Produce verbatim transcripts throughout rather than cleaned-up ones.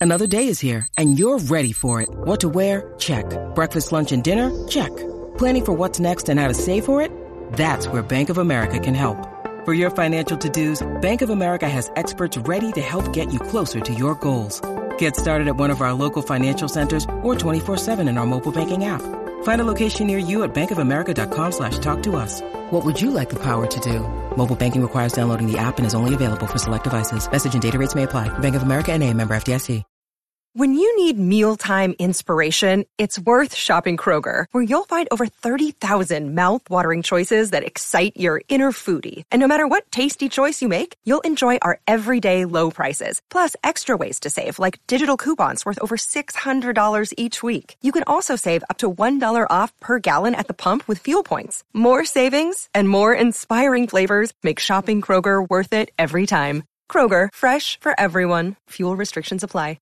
Another day is here, and you're ready for it. What to wear? Check. Breakfast, lunch, and dinner? Check. Planning for what's next and how to save for it? That's where Bank of America can help. For your financial to-dos, Bank of America has experts ready to help get you closer to your goals. Get started at one of our local financial centers or twenty-four seven in our mobile banking app. Find a location near you at bankofamerica.com slash talk to us. What would you like the power to do? Mobile banking requires downloading the app and is only available for select devices. Message and data rates may apply. Bank of America N A, member F D I C. When you need mealtime inspiration, it's worth shopping Kroger, where you'll find over thirty thousand mouth-watering choices that excite your inner foodie. And no matter what tasty choice you make, you'll enjoy our everyday low prices, plus extra ways to save, like digital coupons worth over six hundred dollars each week. You can also save up to one dollar off per gallon at the pump with fuel points. More savings and more inspiring flavors make shopping Kroger worth it every time. Kroger, fresh for everyone. Fuel restrictions apply.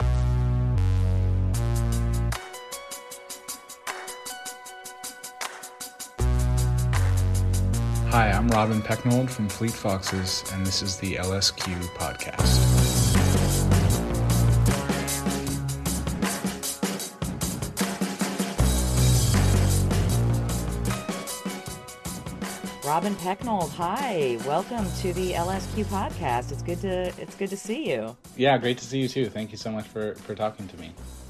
Hi, I'm Robin Pecknold from Fleet Foxes, and this is the L S Q podcast. Robin Pecknold, hi. Welcome to the L S Q podcast. It's good to it's good to see you. Yeah, great to see you too. Thank you so much for, for talking to me.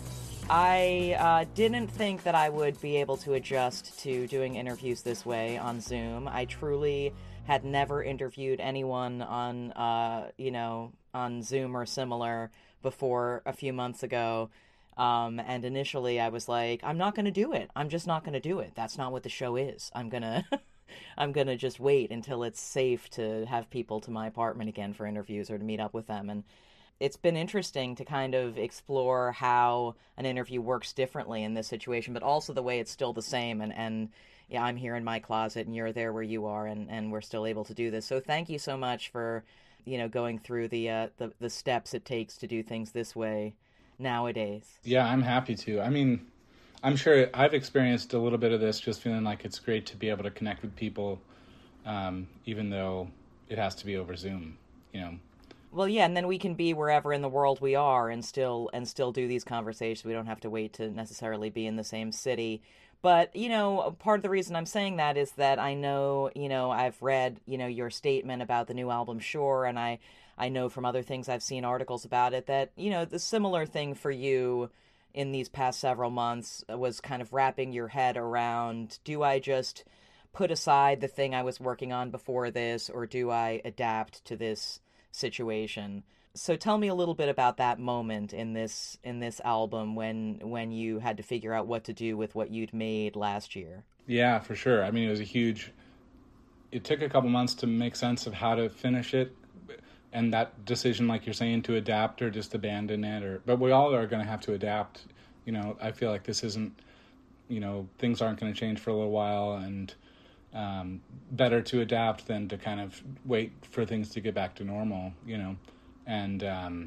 I uh, didn't think that I would be able to adjust to doing interviews this way on Zoom. I truly had never interviewed anyone on, uh, you know, on Zoom or similar before a few months ago. Um, and initially I was like, I'm not going to do it. I'm just not going to do it. That's not what the show is. I'm going to, I'm going to just wait until it's safe to have people to my apartment again for interviews or to meet up with them. And it's been interesting to kind of explore how an interview works differently in this situation, but also the way it's still the same. And, and yeah, I'm here in my closet and you're there where you are, and, and we're still able to do this. So thank you so much for, you know, going through the, uh, the, the steps it takes to do things this way nowadays. Yeah, I'm happy to. I mean, I'm sure I've experienced a little bit of this, just feeling like it's great to be able to connect with people, um, even though it has to be over Zoom, you know. Well, yeah, and then we can be wherever in the world we are and still and still do these conversations. We don't have to wait to necessarily be in the same city. But, you know, part of the reason I'm saying that is that I know, you know, I've read, you know, your statement about the new album, Sure, and I, I know from other things I've seen articles about it that, you know, the similar thing for you in these past several months was kind of wrapping your head around, do I just put aside the thing I was working on before this, or do I adapt to this situation? So tell me a little bit about that moment in this in this album when when you had to figure out what to do with what you'd made last year. Yeah, for sure. I mean, it was a huge, it took a couple months to make sense of how to finish it, and that decision, like you're saying, to adapt or just abandon it, or but we all are going to have to adapt. You know, I feel like this isn't, you know, things aren't going to change for a little while, and Um, better to adapt than to kind of wait for things to get back to normal, you know. And um,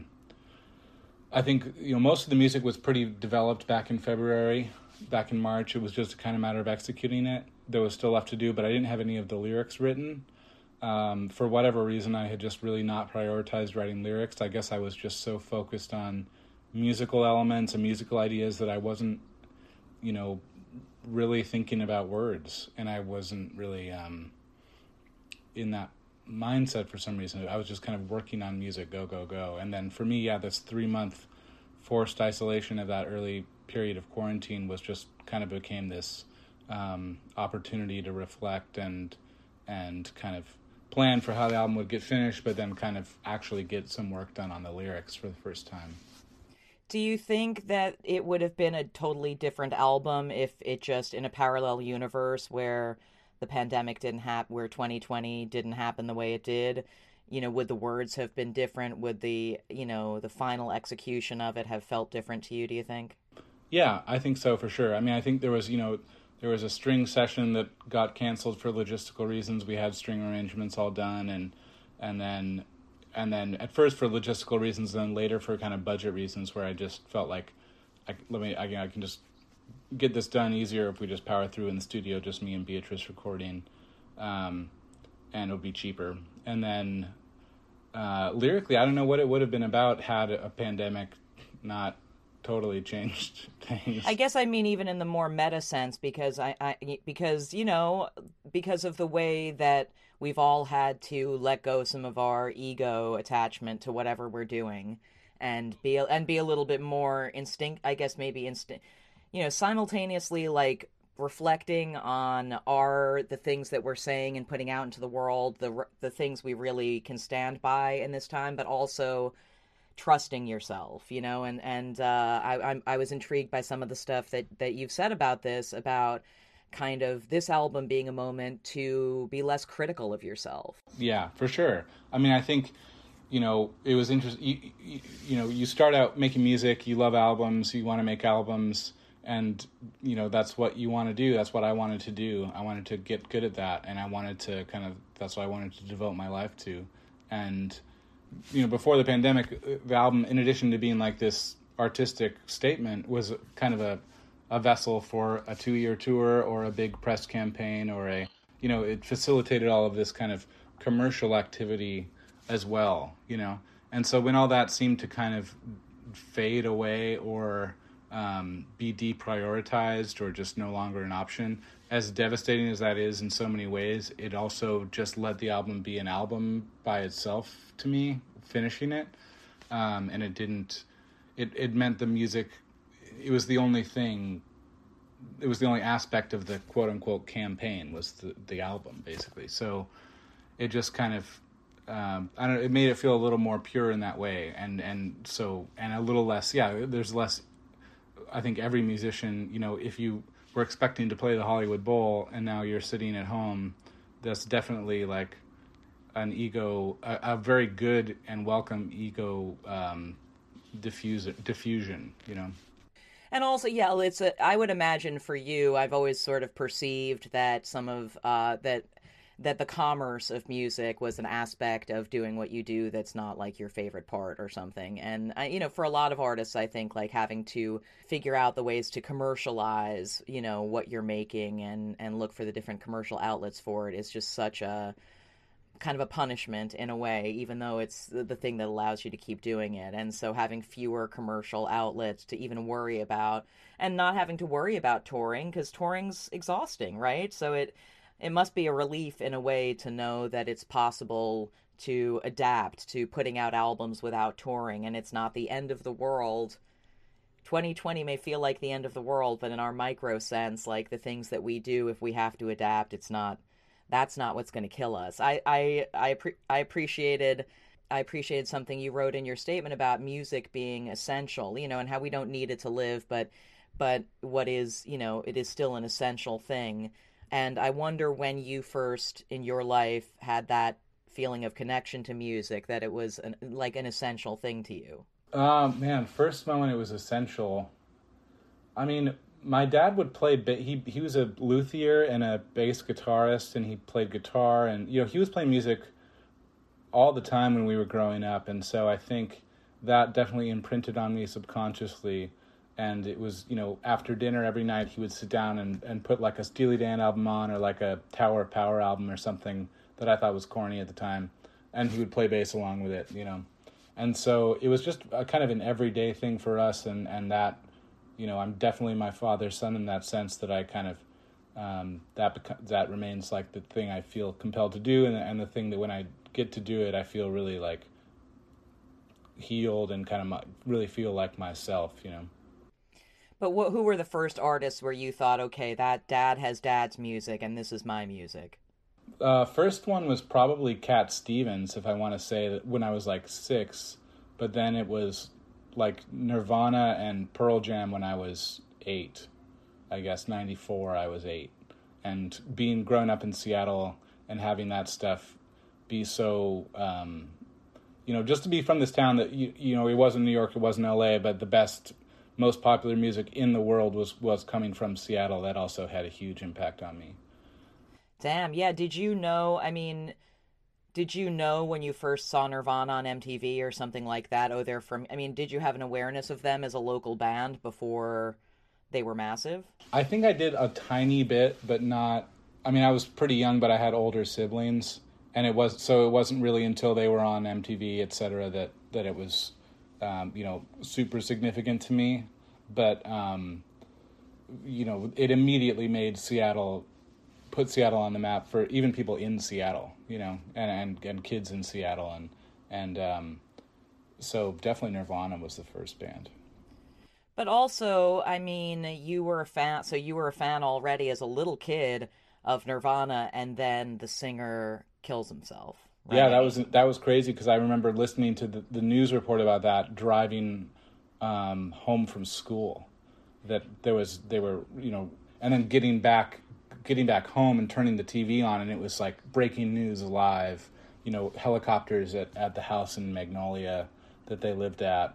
I think, you know, most of the music was pretty developed back in February, back in March. It was just a kind of matter of executing it. There was still left to do, but I didn't have any of the lyrics written. Um, for whatever reason, I had just really not prioritized writing lyrics. I guess I was just so focused on musical elements and musical ideas that I wasn't, you know, really thinking about words, and I wasn't really um, in that mindset for some reason. I was just kind of working on music, go, go, go. And then for me, yeah, this three-month forced isolation of that early period of quarantine was just kind of became this um, opportunity to reflect and and kind of plan for how the album would get finished, but then kind of actually get some work done on the lyrics for the first time. Do you think that it would have been a totally different album if it just, in a parallel universe where the pandemic didn't happen, where twenty twenty didn't happen the way it did, you know, would the words have been different? Would the, you know, the final execution of it have felt different to you, do you think? Yeah, I think so, for sure. I mean, I think there was, you know, there was a string session that got canceled for logistical reasons. We had string arrangements all done, and and then and then at first for logistical reasons, then later for kind of budget reasons, where I just felt like, I, let me, I, I can just get this done easier if we just power through in the studio, just me and Beatrice recording, um, and it'll be cheaper. And then uh, lyrically, I don't know what it would have been about had a pandemic not totally changed things. I guess I mean even in the more meta sense, because I, I because you know because of the way that we've all had to let go some of our ego attachment to whatever we're doing, and be and be a little bit more instinct. I guess maybe instinct. You know, simultaneously like reflecting on our the things that we're saying and putting out into the world, the the things we really can stand by in this time, but also trusting yourself, you know, and and uh, I I'm, I was intrigued by some of the stuff that that you've said about this, about kind of this album being a moment to be less critical of yourself. Yeah, for sure. I mean, I think, you know, it was interesting. You, you, you know, you start out making music, you love albums, you want to make albums. And, you know, that's what you want to do. That's what I wanted to do. I wanted to get good at that. And I wanted to kind of, that's what I wanted to devote my life to. And, you know, before the pandemic, the album, in addition to being like this artistic statement, was kind of a, a vessel for a two-year tour or a big press campaign or a, you know, it facilitated all of this kind of commercial activity as well, you know. And so when all that seemed to kind of fade away or um, be deprioritized or just no longer an option, as devastating as that is in so many ways, it also just let the album be an album by itself to me, finishing it. Um, and it didn't, it, it meant the music, it was the only thing, it was the only aspect of the quote unquote campaign was the, the album basically. So it just kind of, um, I don't know, it made it feel a little more pure in that way. And, and so, and a little less, yeah, there's less, I think every musician, you know, if you were expecting to play the Hollywood Bowl and now you're sitting at home, that's definitely like an ego, a, a very good and welcome ego um, diffuse, diffusion, you know. And also, yeah, it's a, I would imagine for you, I've always sort of perceived that some of, uh, that that the commerce of music was an aspect of doing what you do that's not like your favorite part or something. And, I, you know, for a lot of artists, I think like having to figure out the ways to commercialize, you know, what you're making and, and look for the different commercial outlets for it is just such a kind of a punishment in a way, even though it's the, the thing that allows you to keep doing it. And so having fewer commercial outlets to even worry about, and not having to worry about touring, because touring's exhausting, right? So it, It must be a relief in a way to know that it's possible to adapt to putting out albums without touring, and it's not the end of the world. twenty twenty may feel like the end of the world, but in our micro sense, like the things that we do, if we have to adapt, it's not, that's not what's going to kill us. I, I, I, I appreciated, I appreciated something you wrote in your statement about music being essential, you know, and how we don't need it to live, but, but what is, you know, it is still an essential thing. And I wonder when you first in your life had that feeling of connection to music, that it was an, like an essential thing to you. Uh, man, first moment it was essential. I mean, my dad would play, he he was a luthier and a bass guitarist, and he played guitar, and, you know, he was playing music all the time when we were growing up, and so I think that definitely imprinted on me subconsciously. And it was, you know, after dinner every night he would sit down and, and put like a Steely Dan album on or like a Tower of Power album or something that I thought was corny at the time. And he would play bass along with it, you know. And so it was just a kind of an everyday thing for us. And, and that, you know, I'm definitely my father's son in that sense, that I kind of, um, that beca- that remains like the thing I feel compelled to do. And, and the thing that when I get to do it, I feel really like healed and kind of my, really feel like myself, you know. But what, who were the first artists where you thought, okay, that dad has dad's music and this is my music? Uh, first one was probably Cat Stevens, if I want to say, that when I was like six. But then it was like Nirvana and Pearl Jam when I was eight. I guess ninety-four, I was eight. And being grown up in Seattle and having that stuff be so, um, you know, just to be from this town that, you, you know, it wasn't New York, it wasn't L A, but the best, most popular music in the world was, was coming from Seattle. That also had a huge impact on me. Damn, yeah. Did you know, I mean, did you know when you first saw Nirvana on M T V or something like that? Oh, they're from, I mean, did you have an awareness of them as a local band before they were massive? I think I did a tiny bit, but not, I mean, I was pretty young, but I had older siblings. And it was, so it wasn't really until they were on M T V, et cetera, that, that it was, um, you know, super significant to me. But, um, you know, it immediately made Seattle, put Seattle on the map for even people in Seattle, you know, and, and, and kids in Seattle. And, and um, so definitely Nirvana was the first band. But also, I mean, you were a fan, so you were a fan already as a little kid of Nirvana, and then the singer kills himself. Right? Yeah, that was that was crazy because I remember listening to the, the news report about that driving um, home from school. That there was they were you know, and then getting back getting back home and turning the T V on, and it was like breaking news live. You know, helicopters at, at the house in Magnolia that they lived at.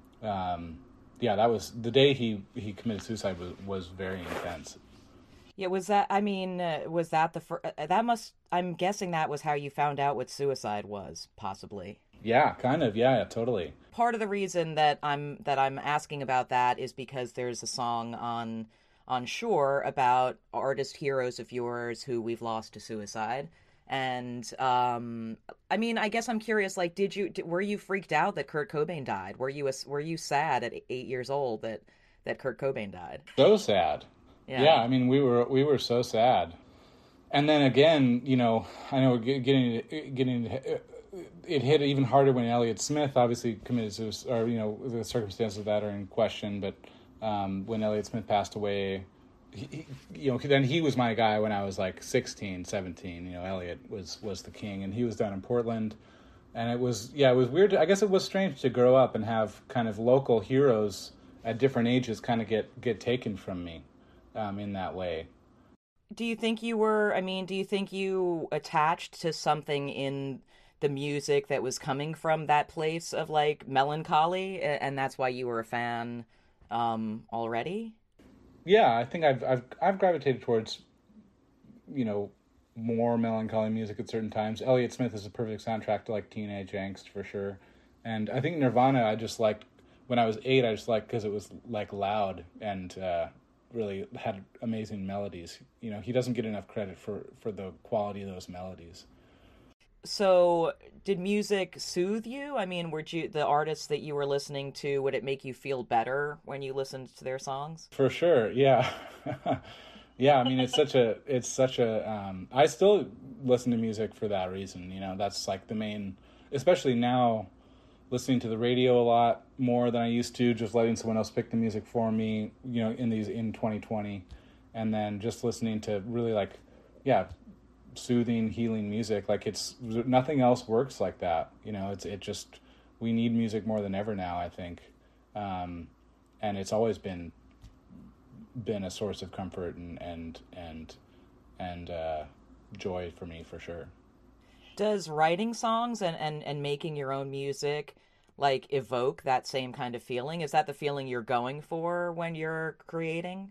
Um, Yeah, that was the day he, he committed suicide was, was very intense. Yeah, was that, I mean, uh, was that the first, uh, that must, I'm guessing that was how you found out what suicide was, possibly. Yeah, kind of. Yeah, yeah, totally. Part of the reason that I'm, that I'm asking about that is because there's a song on, on Shore about artist heroes of yours who we've lost to suicide. And, um, I mean, I guess I'm curious, like, did you, did, were you freaked out that Kurt Cobain died? Were you, were you sad at eight years old that, that Kurt Cobain died? So sad. Yeah. yeah, I mean, we were, we were so sad. And then again, you know, I know we're getting, getting, it hit even harder when Elliott Smith obviously committed suicide, or, you know, the circumstances of that are in question, but, um, when Elliott Smith passed away, He, he, you know, then he was my guy when I was like sixteen, seventeen. You know, Elliot was, was the king, and he was down in Portland. And it was, yeah, it was weird. To, I guess it was strange to grow up and have kind of local heroes at different ages kind of get, get taken from me um, in that way. Do you think you were, I mean, do you think you attached to something in the music that was coming from that place of like melancholy, and that's why you were a fan um, already? Yeah, I think I've I've I've gravitated towards, you know, more melancholy music at certain times. Elliott Smith is a perfect soundtrack to like teenage angst for sure, and I think Nirvana I just liked when I was eight. I just liked because it was like loud and uh, really had amazing melodies. You know, he doesn't get enough credit for for the quality of those melodies. So, did music soothe you? I mean, were you the artists that you were listening to? Would it make you feel better when you listened to their songs? For sure, yeah, yeah. I mean, it's such a, it's such a. Um, I still listen to music for that reason. You know, that's like the main, especially now, listening to the radio a lot more than I used to. Just letting someone else pick the music for me. You know, in these in twenty twenty, and then just listening to really like, yeah. soothing, healing music. Like it's nothing else works like that. You know, it's it just we need music more than ever now, I think, um, and it's always been been a source of comfort and and and and uh, joy for me for sure. Does writing songs and, and, and making your own music like evoke that same kind of feeling? Is that the feeling you're going for when you're creating?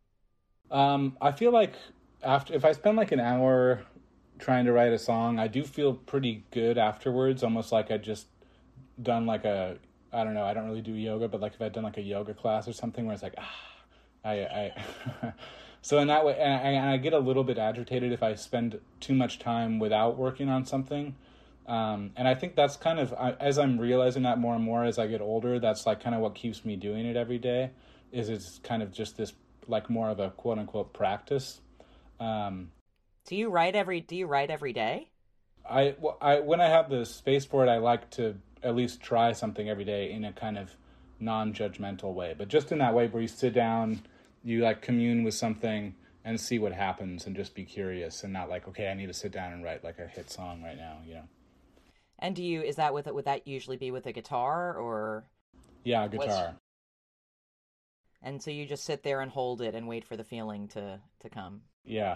Um, I feel like after if I spend like an hour trying to write a song, I do feel pretty good afterwards, almost like I just done like a, I don't know, I don't really do yoga, but like if I'd done like a yoga class or something where it's like, ah, I, I, so in that way, and I, and I get a little bit agitated if I spend too much time without working on something. Um, and I think that's kind of, as I'm realizing that more and more as I get older, that's like kind of what keeps me doing it every day, is it's kind of just this, like more of a quote unquote practice. Um, do you write every, do you write every day? I, well, I, when I have the space for it, I like to at least try something every day in a kind of non-judgmental way, but just in that way where you sit down, you like commune with something and see what happens and just be curious and not like, okay, I need to sit down and write like a hit song right now, you know? And do you, is that with, would that usually be with a guitar or? Yeah, a guitar. What's... And so you just sit there and hold it and wait for the feeling to, to come. Yeah.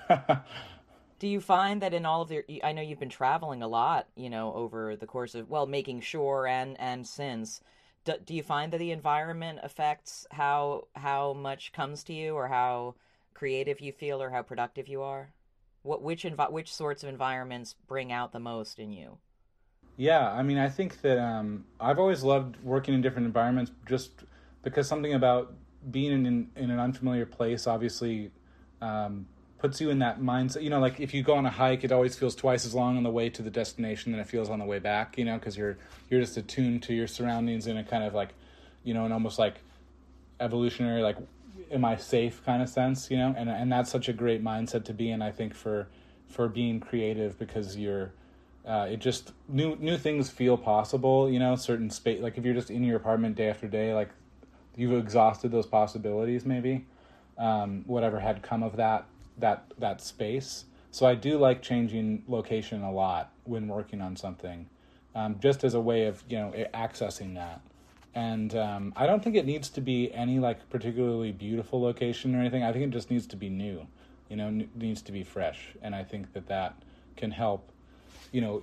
Do you find that in all of your, I know you've been traveling a lot, you know, over the course of, well, making Shore and, and since, do, do you find that the environment affects how, how much comes to you or how creative you feel or how productive you are? What, which, envi- which sorts of environments bring out the most in you? Yeah, I mean, I think that um, I've always loved working in different environments just because something about being in, in an unfamiliar place, obviously, um, puts you in that mindset. You know, like if you go on a hike, it always feels twice as long on the way to the destination than it feels on the way back, you know, because you're you're just attuned to your surroundings in a kind of like, you know, an almost like evolutionary, like, am I safe kind of sense, you know, and and that's such a great mindset to be in, I think, for for being creative, because you're, uh, it just, new new things feel possible, you know, certain space, like if you're just in your apartment day after day, like you've exhausted those possibilities maybe, um, whatever had come of that, that that space. So I do like changing location a lot when working on something, um, just as a way of, you know, accessing that. And um, I don't think it needs to be any like particularly beautiful location or anything. I think it just needs to be new, you know, n- needs to be fresh. And I think that that can help, you know,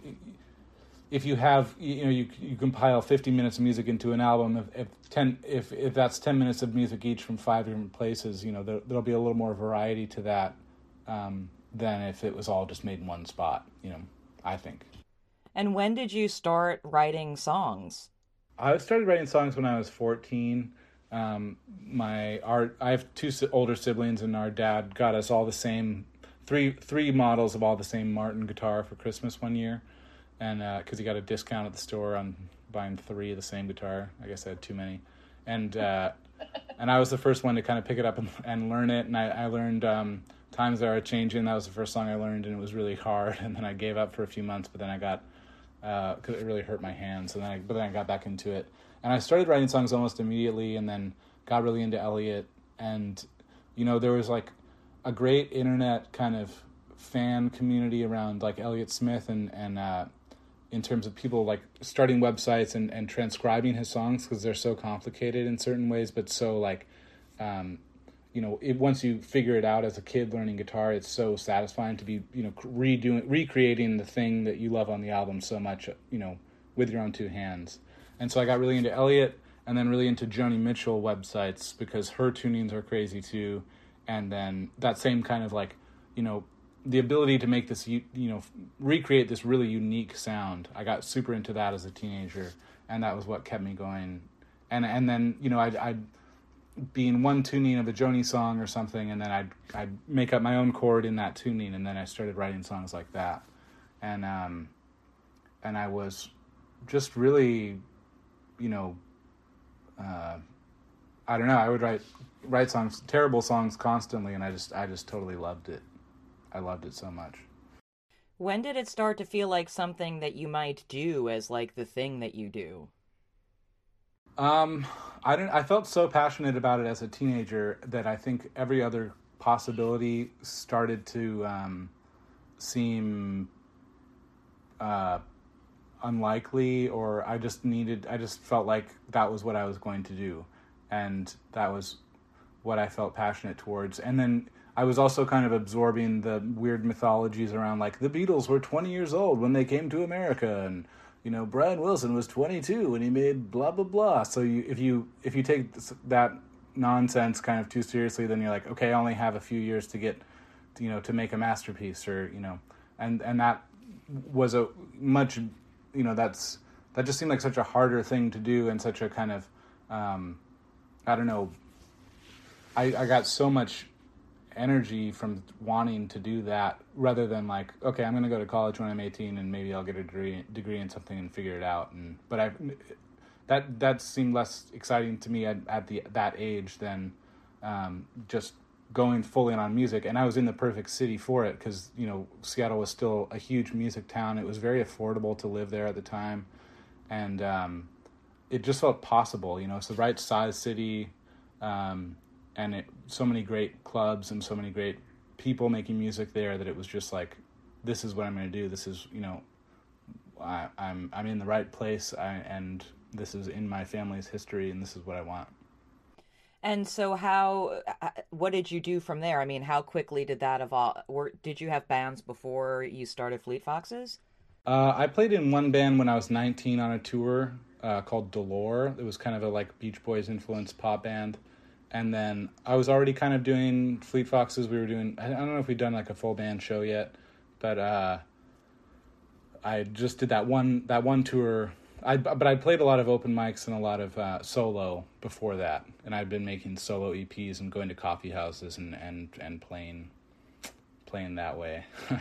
if you have, you know, you you compile fifty minutes of music into an album, if, if ten, if, if that's ten minutes of music each from five different places, you know, there, there'll be a little more variety to that um, than if it was all just made in one spot, you know, I think. And when did you start writing songs? I started writing songs when I was fourteen. Um, my our I have two older siblings, and our dad got us all the same three three models of all the same Martin guitar for Christmas one year, and because uh, he got a discount at the store on buying three of the same guitar. I guess I had too many, and uh, and I was the first one to kind of pick it up and, and learn it. And I, I learned um, Times Are Changing. That was the first song I learned, and it was really hard. And then I gave up for a few months, but then I got. Because uh, it really hurt my hands, and then I, but then I got back into it, and I started writing songs almost immediately, and then got really into Elliott, and you know there was like a great internet kind of fan community around like Elliott Smith, and and uh, in terms of people like starting websites and, and transcribing his songs, because they're so complicated in certain ways, but so like um, you know, it, once you figure it out as a kid learning guitar, it's so satisfying to be, you know, redoing, recreating the thing that you love on the album so much, you know, with your own two hands. And so I got really into Elliott, and then really into Joni Mitchell websites, because her tunings are crazy too. And then that same kind of like, you know, the ability to make this, you, you know, recreate this really unique sound. I got super into that as a teenager, and that was what kept me going. And and then, you know, I'd, I'd be in one tuning of a Joni song or something, and then I'd I'd make up my own chord in that tuning, and then I started writing songs like that, and um, and I was just really, you know, uh, I don't know. I would write write songs, terrible songs constantly, and I just I just totally loved it. I loved it so much. When did it start to feel like something that you might do as like the thing that you do? Um, I didn't. I felt so passionate about it as a teenager that I think every other possibility started to um, seem uh, unlikely, or I just needed. I just felt like that was what I was going to do, and that was what I felt passionate towards. And then I was also kind of absorbing the weird mythologies around, like, the Beatles were twenty years old when they came to America, and you know, Brian Wilson was twenty-two when he made blah, blah, blah. So you, if you if you take this, that nonsense kind of too seriously, then you're like, okay, I only have a few years to get, you know, to make a masterpiece, or, you know, and, and that was a much, you know, that's, that just seemed like such a harder thing to do, and such a kind of, um, I don't know, I, I got so much energy from wanting to do that, rather than like, okay, I'm going to go to college when I'm eighteen, and maybe I'll get a degree, degree in something and figure it out. And but I that that seemed less exciting to me at, at the that age than um, just going fully on music. And I was in the perfect city for it, because, you know, Seattle was still a huge music town. It was very affordable to live there at the time, and um, it just felt possible. You know, it's the right size city. Um, And it, so many great clubs and so many great people making music there, that it was just like, this is what I'm going to do. This is, you know, I, I'm I'm in the right place, I, and this is in my family's history, and this is what I want. And so how, what did you do from there? I mean, how quickly did that evolve? Or did you have bands before you started Fleet Foxes? Uh, I played in one band when I was nineteen on a tour uh, called Dolore. It was kind of a like Beach Boys influenced pop band. And then I was already kind of doing Fleet Foxes. We were doing, I don't know if we'd done like a full band show yet, but uh, I just did that one that one tour. I but I played a lot of open mics and a lot of uh, solo before that, and I'd been making solo E Ps and going to coffee houses and and and playing playing that way.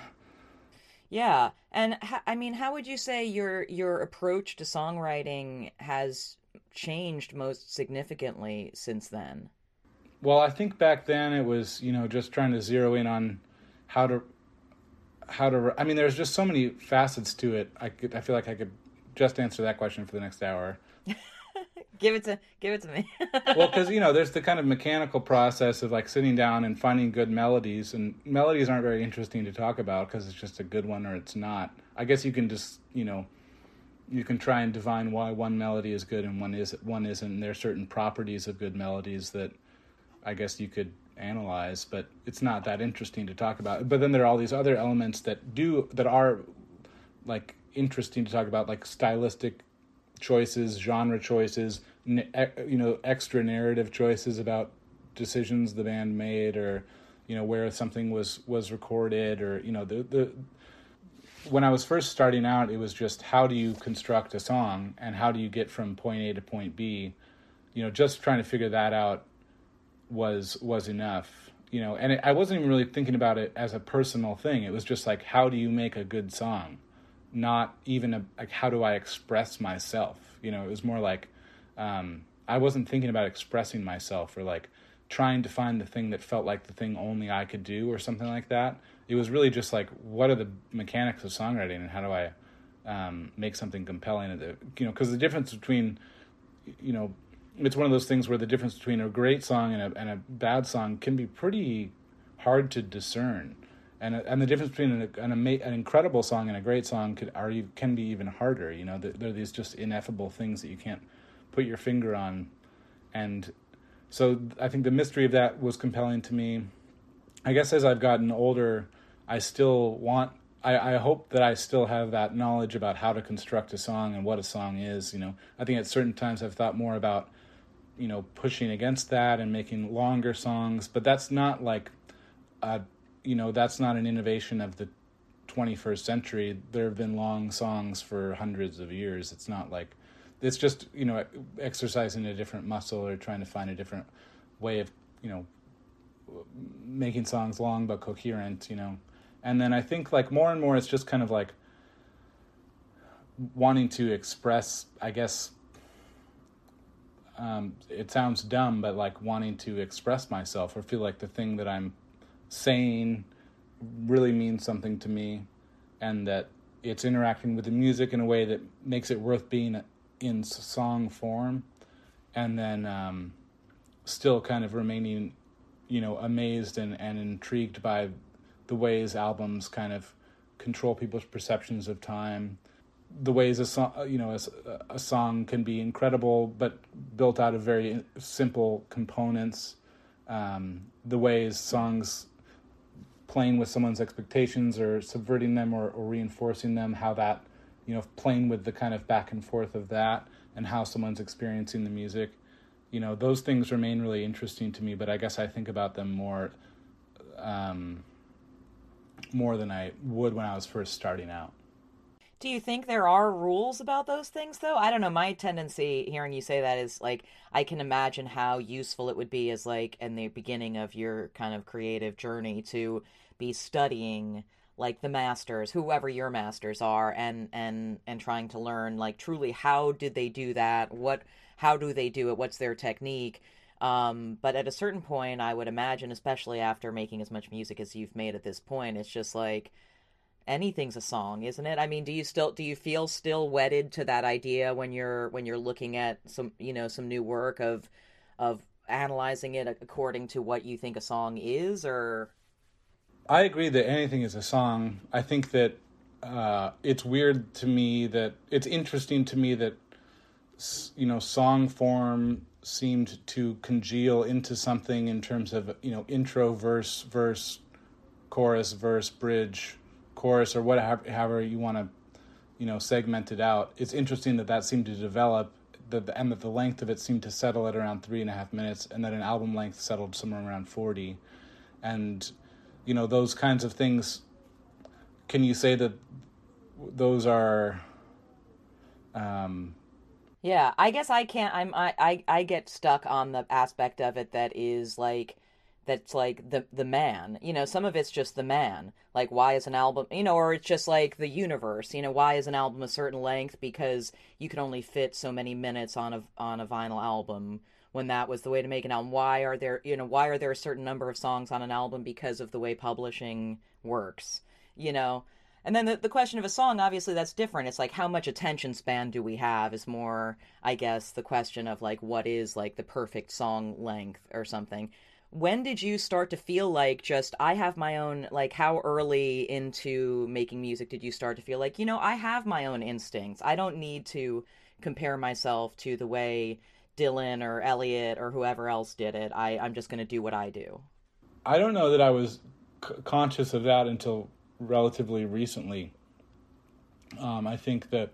Yeah, and h- I mean, how would you say your your approach to songwriting has changed most significantly since then? Well, I think back then it was, you know, just trying to zero in on how to how to. I mean, there's just so many facets to it. I could, I feel like I could just answer that question for the next hour. Give it to give it to me. Well, because, you know, there's the kind of mechanical process of like sitting down and finding good melodies, and melodies aren't very interesting to talk about because it's just a good one or it's not. I guess you can just, you know, you can try and divine why one melody is good and one is one isn't. And there are certain properties of good melodies that I guess you could analyze, but it's not that interesting to talk about. But then there are all these other elements that do that are like interesting to talk about, like stylistic choices, genre choices, you know, extra narrative choices about decisions the band made, or, you know, where something was was recorded, or, you know, the the when I was first starting out, it was just how do you construct a song and how do you get from point A to point B. You know, just trying to figure that out was was enough. You know, and it, I wasn't even really thinking about it as a personal thing. It was just like, how do you make a good song? Not even a, like, how do I express myself? You know, it was more like, um, I wasn't thinking about expressing myself or like trying to find the thing that felt like the thing only I could do or something like that. It was really just like, what are the mechanics of songwriting and how do I um, make something compelling? You know, because the difference between, you know, it's one of those things where the difference between a great song and a, and a bad song can be pretty hard to discern. And and the difference between an an, ama- an incredible song and a great song could are can be even harder. You know, there are these just ineffable things that you can't put your finger on, and so I think the mystery of that was compelling to me. I guess as I've gotten older, I still want. I, I hope that I still have that knowledge about how to construct a song and what a song is. You know, I think at certain times I've thought more about, you know, pushing against that and making longer songs, but that's not like a you know, that's not an innovation of the twenty-first century. There have been long songs for hundreds of years. It's not like, it's just, you know, exercising a different muscle or trying to find a different way of, you know, making songs long but coherent, you know. And then I think like more and more it's just kind of like wanting to express, I guess, um, it sounds dumb, but like wanting to express myself or feel like the thing that I'm saying really means something to me, and that it's interacting with the music in a way that makes it worth being in song form, and then um, still kind of remaining, you know, amazed and, and intrigued by the ways albums kind of control people's perceptions of time, the ways a song, you know, a, a song can be incredible but built out of very simple components, um, the ways songs playing with someone's expectations or subverting them or, or reinforcing them, how that, you know, playing with the kind of back and forth of that and how someone's experiencing the music, you know, those things remain really interesting to me, but I guess I think about them more, um, more than I would when I was first starting out. Do you think there are rules about those things, though? I don't know. My tendency hearing you say that is like, I can imagine how useful it would be as like in the beginning of your kind of creative journey to be studying like the masters, whoever your masters are, and and and trying to learn like truly how did they do that? What how do they do it? What's their technique? Um, but at a certain point, I would imagine, especially after making as much music as you've made at this point, it's just like anything's a song, isn't it? I mean, do you still do you feel still wedded to that idea when you're when you're looking at some, you know, some new work of of analyzing it according to what you think a song is? Or I agree that anything is a song. I think that uh, it's weird to me that it's interesting to me that, you know, song form seemed to congeal into something in terms of, you know, intro, verse, verse, chorus, verse, bridge, chorus, or whatever, however you want to, you know, segment it out. It's interesting that that seemed to develop, that and that the length of it seemed to settle at around three and a half minutes, and that an album length settled somewhere around forty. And, you know, those kinds of things, can you say that those are... Um, yeah, I guess I can't, I'm, I, I, I get stuck on the aspect of it that is like that's like the the man. You know, some of it's just the man. Like, why is an album, you know, or it's just like the universe. You know, why is an album a certain length? Because you can only fit so many minutes on a on a vinyl album, when that was the way to make an album. Why are there, you know, why are there a certain number of songs on an album? Because of the way publishing works, you know? And then the, the question of a song, obviously that's different. It's like, how much attention span do we have is more, I guess, the question of like, what is like the perfect song length or something. When did you start to feel like just, I have my own, like how early into making music did you start to feel like, you know, I have my own instincts. I don't need to compare myself to the way Dylan or Elliot or whoever else did it. I, I'm just going to do what I do. I don't know that I was c- conscious of that until relatively recently. Um, I think that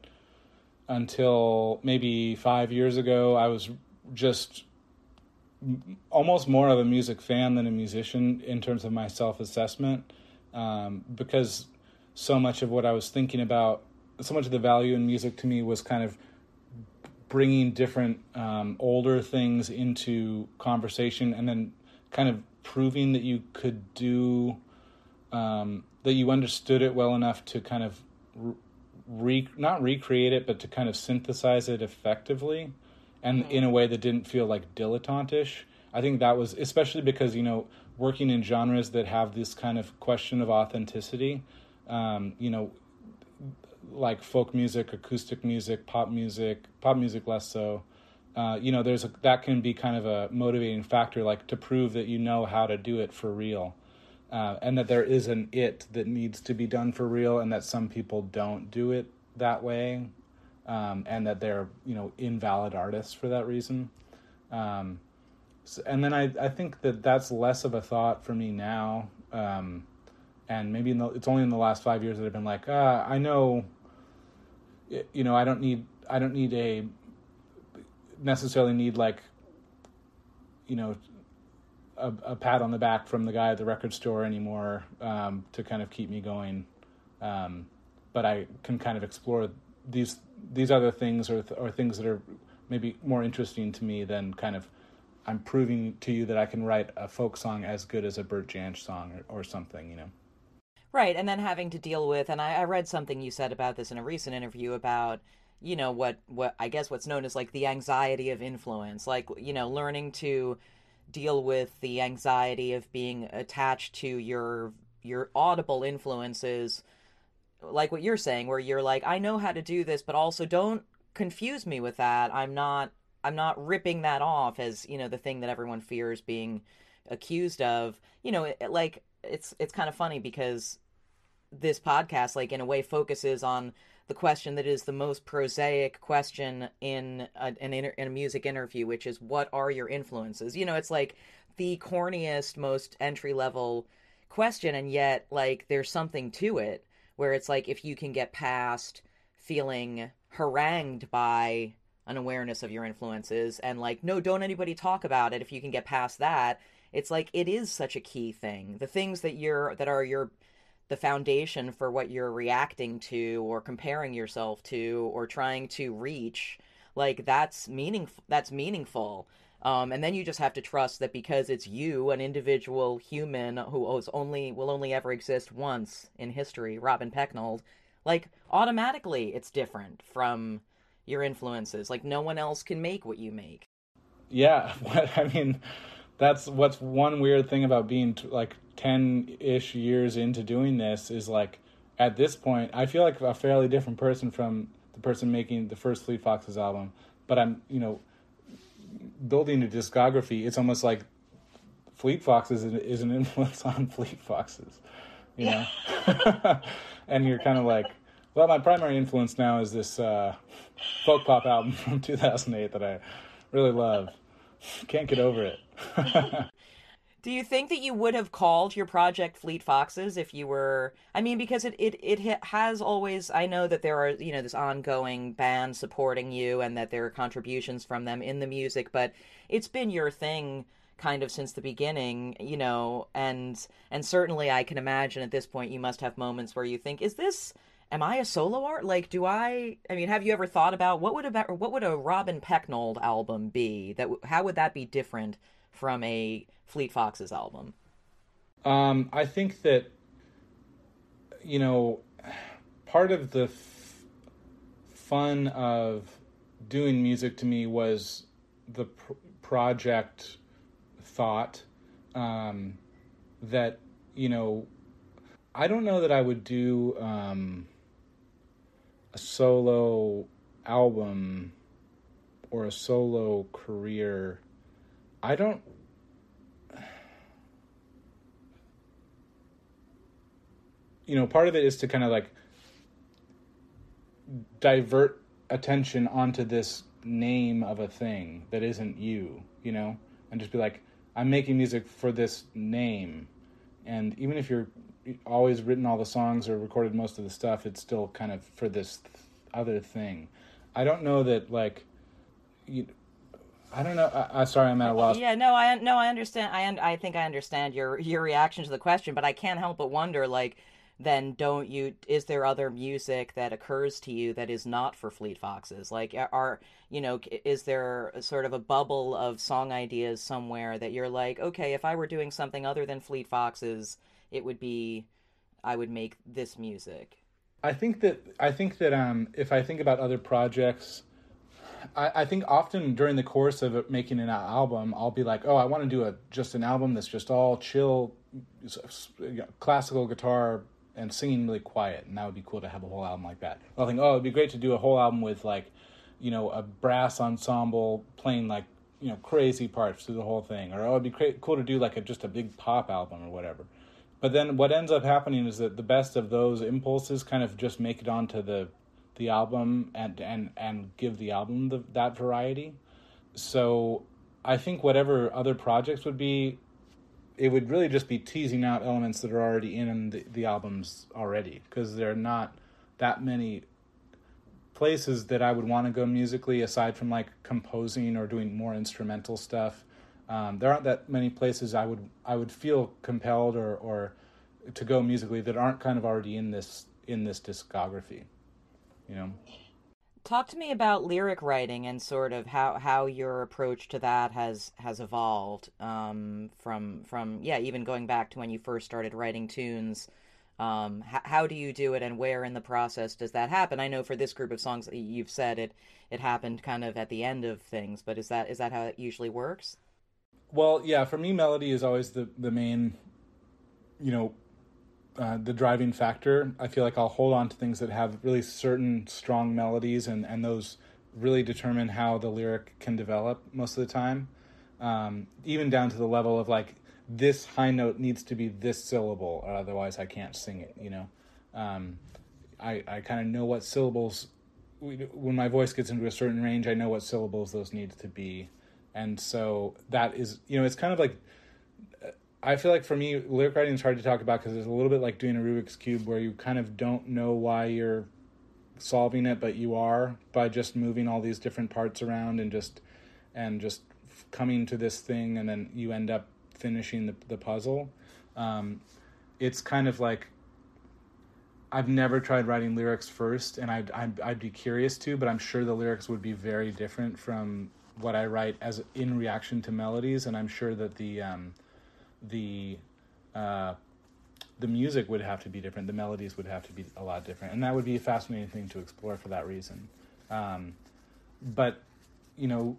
until maybe five years ago, I was just m- almost more of a music fan than a musician in terms of my self-assessment, um, because so much of what I was thinking about, so much of the value in music to me was kind of bringing different um, older things into conversation and then kind of proving that you could do, um, that you understood it well enough to kind of re- not recreate it, but to kind of synthesize it effectively and mm-hmm. in a way that didn't feel like dilettantish. I think that was, especially because, you know, working in genres that have this kind of question of authenticity, um, you know, like folk music, acoustic music, pop music, pop music less so. Uh, you know, there's a, that can be kind of a motivating factor, like to prove that you know how to do it for real, uh, and that there is an it that needs to be done for real, and that some people don't do it that way, um, and that they're, you know, invalid artists for that reason. Um, so, and then I, I think that that's less of a thought for me now. Um, and maybe in the, it's only in the last five years that I've been like, ah, I know, you know, I don't need, I don't need a, necessarily need like, you know, a, a pat on the back from the guy at the record store anymore, um, to kind of keep me going. Um, but I can kind of explore these, these other things or, or things that are maybe more interesting to me than kind of, I'm proving to you that I can write a folk song as good as a Bert Jansch song or, or something, you know? Right, and then having to deal with, and I, I read something you said about this in a recent interview about, you know, what, what I guess what's known as like the anxiety of influence, like, you know, learning to deal with the anxiety of being attached to your your audible influences, like what you're saying, where you're like, I know how to do this, but also don't confuse me with that. I'm not I'm not ripping that off as, you know, the thing that everyone fears being accused of. You know, it, like it's it's kind of funny because this podcast, like, in a way focuses on the question that is the most prosaic question in a, an inter, in a music interview, which is, what are your influences? You know, it's like the corniest, most entry-level question, and yet, like, there's something to it, where it's like, if you can get past feeling harangued by an awareness of your influences, and like, no, don't anybody talk about it, if you can get past that, it's like, it is such a key thing. The things that you're, that are your, the foundation for what you're reacting to or comparing yourself to or trying to reach, like, that's meaningful, that's meaningful. Um, and then you just have to trust that because it's you, an individual human who is only, will only ever exist once in history, Robin Pecknold, like, automatically it's different from your influences. Like, no one else can make what you make. Yeah, I mean, that's what's one weird thing about being like ten-ish years into doing this is, like, at this point, I feel like a fairly different person from the person making the first Fleet Foxes album. But I'm, you know, building a discography. It's almost like Fleet Foxes is, is an influence on Fleet Foxes, you know? And you're kind of like, well, my primary influence now is this uh, folk pop album from two thousand eight that I really love. Can't get over it. Do you think that you would have called your project Fleet Foxes if you were, I mean, because it, it, it has always, I know that there are, you know, this ongoing band supporting you and that there are contributions from them in the music, but it's been your thing kind of since the beginning, you know, and, and certainly I can imagine at this point you must have moments where you think, is this, am I a solo art? Like, do I, I mean, have you ever thought about what would a, what would a Robin Pecknold album be? That, how would that be different from a Fleet Foxes album? Um, I think that, you know, part of the f- fun of doing music to me was the pr- project thought, um, that, you know, I don't know that I would do um, a solo album or a solo career. I don't, you know, part of it is to kind of like divert attention onto this name of a thing that isn't you, you know, and just be like, I'm making music for this name. And even if you're always written all the songs or recorded most of the stuff, it's still kind of for this other thing. I don't know that, like, you, I don't know. I, I sorry, I'm at a loss. Yeah, no, I no, I understand. I un- I think I understand your your reaction to the question, but I can't help but wonder, like, then don't you? Is there other music that occurs to you that is not for Fleet Foxes? Like, are you know, is there sort of a bubble of song ideas somewhere that you're like, okay, if I were doing something other than Fleet Foxes, it would be, I would make this music. I think that I think that um, if I think about other projects, I, I think often during the course of making an album, I'll be like, oh, I want to do a just an album that's just all chill, classical guitar and singing really quiet, and that would be cool to have a whole album like that. I'll think, oh, it'd be great to do a whole album with, like, you know, a brass ensemble playing, like, you know, crazy parts through the whole thing, or oh, it'd be great, cool to do like a just a big pop album or whatever. But then what ends up happening is that the best of those impulses kind of just make it onto the the album and and, and give the album the, that variety. So I think whatever other projects would be, it would really just be teasing out elements that are already in the, the albums already, because there are not that many places that I would want to go musically aside from like composing or doing more instrumental stuff. Um, there aren't that many places I would I would feel compelled or, or to go musically that aren't kind of already in this in this discography, you know. Talk to me about lyric writing and sort of how, how your approach to that has has evolved, um, from from yeah even going back to when you first started writing tunes. Um, h- how do you do it, and where in the process does that happen? I know for this group of songs you've said it it happened kind of at the end of things, but is that is that how it usually works? Well, yeah, for me, melody is always the, the main, you know, uh, the driving factor. I feel like I'll hold on to things that have really certain strong melodies, and, and those really determine how the lyric can develop most of the time. Um, even down to the level of, like, this high note needs to be this syllable, or otherwise I can't sing it, you know. Um, I, I kind of know what syllables, when my voice gets into a certain range, I know what syllables those need to be. And so that is, you know, it's kind of like, I feel like for me, lyric writing is hard to talk about because it's a little bit like doing a Rubik's Cube where you kind of don't know why you're solving it, but you are, by just moving all these different parts around and just, and just coming to this thing, and then you end up finishing the, the puzzle. Um, it's kind of like, I've never tried writing lyrics first, and I'd, I'd, I'd be curious to, but I'm sure the lyrics would be very different from what I write as in reaction to melodies, and I'm sure that the um, the uh, the music would have to be different. The melodies would have to be a lot different, and that would be a fascinating thing to explore for that reason. Um, but you know,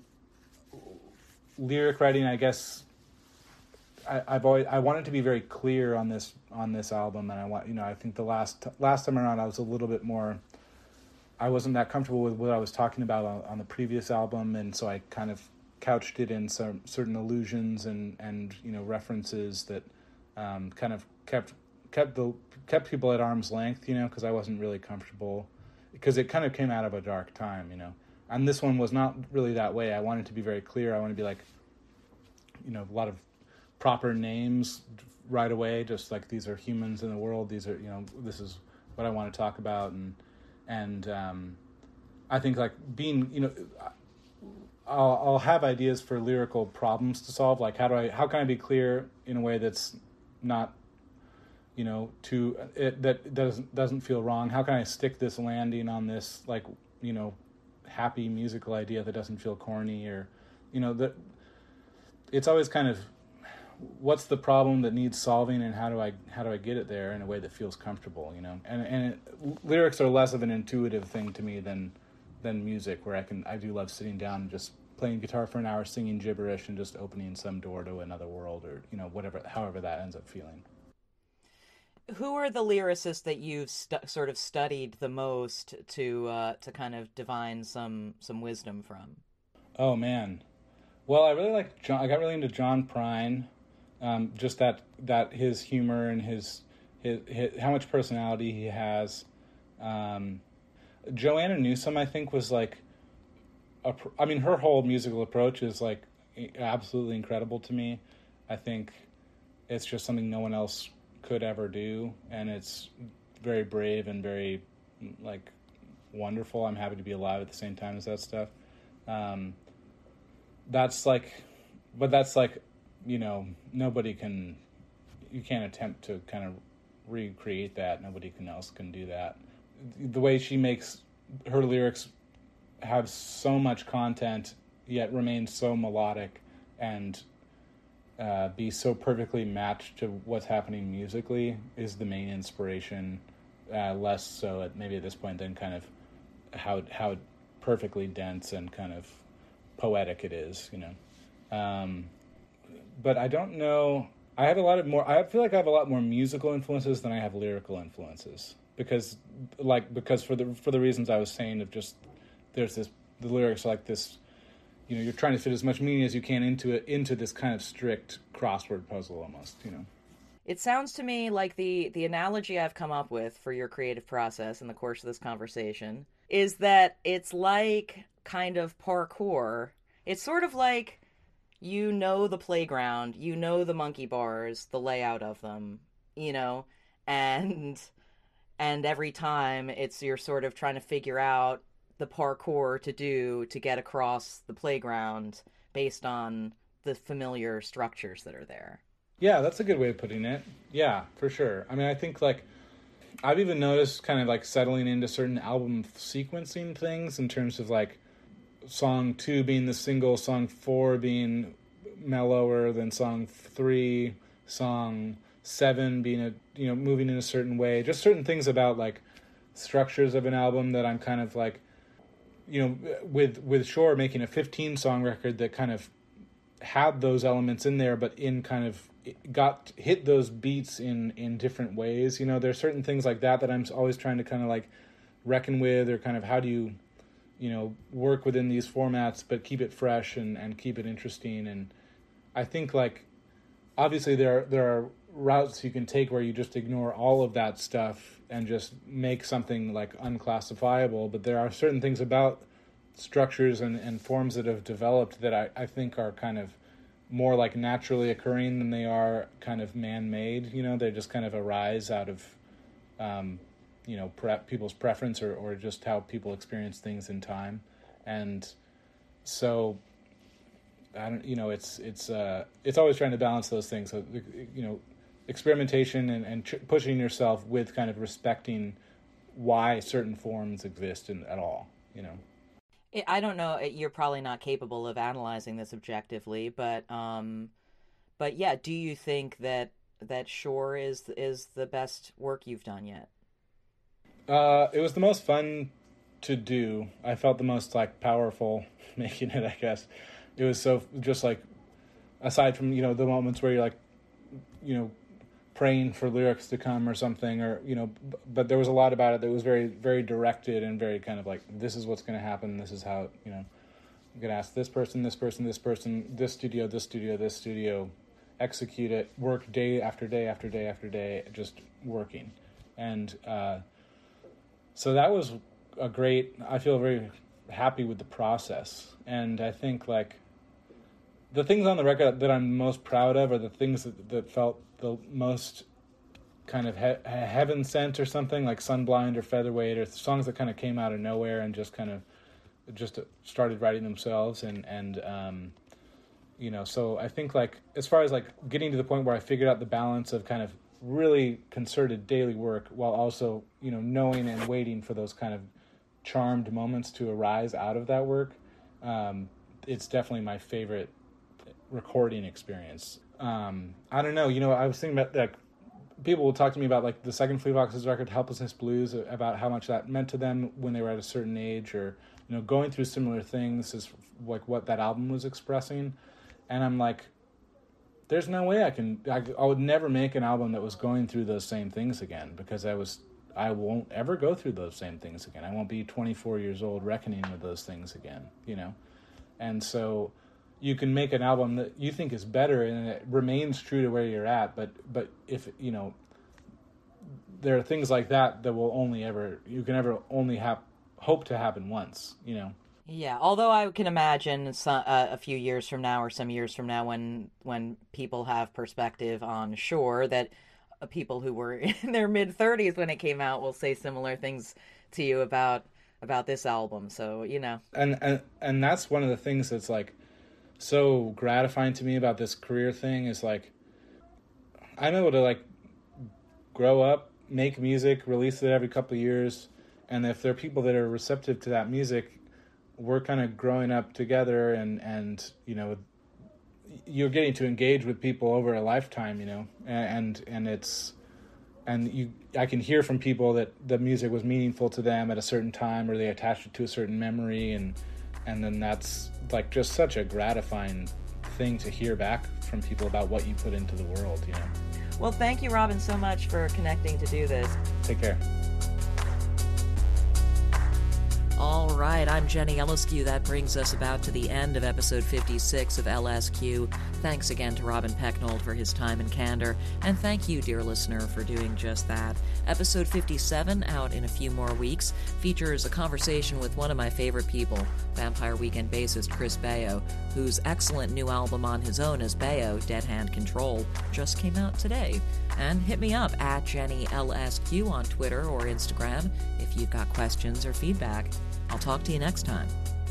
lyric writing, I guess, I, I've always I wanted to be very clear on this on this album, and I want you know I think the last last time around I was a little bit more. I wasn't that comfortable with what I was talking about on, on the previous album, and so I kind of couched it in some certain allusions and, and you know references that um, kind of kept kept the kept people at arm's length, you know, because I wasn't really comfortable, because it kind of came out of a dark time, you know. And this one was not really that way. I wanted to be very clear. I want to be like, you know, a lot of proper names right away, just like these are humans in the world. These are, you know, this is what I want to talk about, and. And um, I think, like, being, you know, I'll, I'll have ideas for lyrical problems to solve. Like, how do I, how can I be clear in a way that's not, you know, too, it, that doesn't doesn't feel wrong? How can I stick this landing on this, like, you know, happy musical idea that doesn't feel corny, or, you know, that it's always kind of, what's the problem that needs solving, and how do I how do I get it there in a way that feels comfortable, you know? And and it, lyrics are less of an intuitive thing to me than than music, where I can I do love sitting down and just playing guitar for an hour, singing gibberish, and just opening some door to another world, or you know, whatever, however that ends up feeling. Who are the lyricists that you've stu- sort of studied the most to uh, to kind of divine some some wisdom from? Oh man, well I really like John. I got really into John Prine. Um, just that that his humor and his, his his how much personality he has. Um, Joanna Newsom, I think, was like, a, I mean, her whole musical approach is like absolutely incredible to me. I think it's just something no one else could ever do, and it's very brave and very like wonderful. I'm happy to be alive at the same time as that stuff. Um, that's like, but that's like, you know, nobody can, you can't attempt to kind of recreate that. Nobody can else can do that. The way she makes her lyrics have so much content, yet remain so melodic and uh, be so perfectly matched to what's happening musically is the main inspiration. Uh, less so at maybe at this point than kind of how how perfectly dense and kind of poetic it is, you know. Um, but I don't know. I have a lot of more. I feel like I have a lot more musical influences than I have lyrical influences, because, like, because for the for the reasons I was saying of just there's this the lyrics are like this, you know, you're trying to fit as much meaning as you can into it into this kind of strict crossword puzzle almost, you know. It sounds to me like the the analogy I've come up with for your creative process in the course of this conversation is that it's like kind of parkour. It's sort of like, you know, the playground, you know, the monkey bars, the layout of them, you know, and and every time it's you're sort of trying to figure out the parkour to do to get across the playground based on the familiar structures that are there. Yeah, that's a good way of putting it. Yeah, for sure. I mean, I think, like, I've even noticed kind of, like, settling into certain album sequencing things in terms of, like, song two being the single, song four being mellower than song three, song seven being a, you know, moving in a certain way. Just certain things about, like, structures of an album that I'm kind of, like, you know, with, with Shore making a fifteen-song record that kind of had those elements in there, but in kind of got hit those beats in in different ways. You know, there's certain things like that that I'm always trying to kind of like reckon with, or kind of how do you, you know, work within these formats but keep it fresh and and keep it interesting. And I think, like, obviously there are, there are routes you can take where you just ignore all of that stuff and just make something like unclassifiable, but there are certain things about structures and, and forms that have developed that I, I think are kind of more like naturally occurring than they are kind of man-made. You know, they just kind of arise out of, um, you know, pre- people's preference or, or just how people experience things in time. And so, I don't, you know, it's, it's, uh, it's always trying to balance those things. So, you know, experimentation and, and tr- pushing yourself with kind of respecting why certain forms exist in, at all, you know. I don't know. You're probably not capable of analyzing this objectively, but um, but yeah. Do you think that that Shore is is the best work you've done yet? Uh, it was the most fun to do. I felt the most like powerful making it, I guess. It was so just like, aside from, you know, the moments where you're like, you know, praying for lyrics to come or something, or, you know, b- but there was a lot about it that was very, very directed and very kind of like, this is what's going to happen. This is how, you know, I'm going to ask this person, this person, this person, this studio, this studio, this studio, execute it, work day after day after day after day, just working. And uh, so that was a great, I feel very happy with the process. And I think, like, the things on the record that I'm most proud of are the things that, that felt the most kind of he- heaven sent or something, like Sunblind or Featherweight, or songs that kind of came out of nowhere and just kind of just started writing themselves. And, and um, you know, so I think, like, as far as like getting to the point where I figured out the balance of kind of really concerted daily work while also, you know, knowing and waiting for those kind of charmed moments to arise out of that work, um, it's definitely my favorite recording experience. Um, I don't know, you know, I was thinking about, like, people will talk to me about, like, the second Fleet Foxes record, Helplessness Blues, about how much that meant to them when they were at a certain age, or, you know, going through similar things is, like, what that album was expressing. And I'm like, there's no way I can, I, I would never make an album that was going through those same things again, because I was, I won't ever go through those same things again. I won't be twenty-four years old reckoning with those things again, you know? And so you can make an album that you think is better and it remains true to where you're at, but, but if, you know, there are things like that that will only ever, you can ever only have, hope to happen once, you know? Yeah, although I can imagine some, uh, a few years from now or some years from now when when people have perspective on Shore, that uh, people who were in their mid-thirties when it came out will say similar things to you about about this album. So, you know. And, and, and that's one of the things that's, like, so gratifying to me about this career thing is, like, I'm able to, like, grow up, make music, release it every couple of years, and if there are people that are receptive to that music, we're kind of growing up together, and, and, you know, you're getting to engage with people over a lifetime, you know, and, and it's, and you, I can hear from people that the music was meaningful to them at a certain time, or they attached it to a certain memory, and, and then that's, like, just such a gratifying thing to hear back from people about what you put into the world, you know. Well, thank you, Robin, so much for connecting to do this. Take care. All right, I'm Jenny Eliscu. That brings us about to the end of episode fifty-six of L S Q. Thanks again to Robin Pecknold for his time and candor, and thank you, dear listener, for doing just that. Episode fifty-seven, out in a few more weeks, features a conversation with one of my favorite people, Vampire Weekend bassist Chris Baio, whose excellent new album on his own as Baio, Dead Hand Control, just came out today. And hit me up at Jenny L S Q on Twitter or Instagram if you've got questions or feedback. I'll talk to you next time.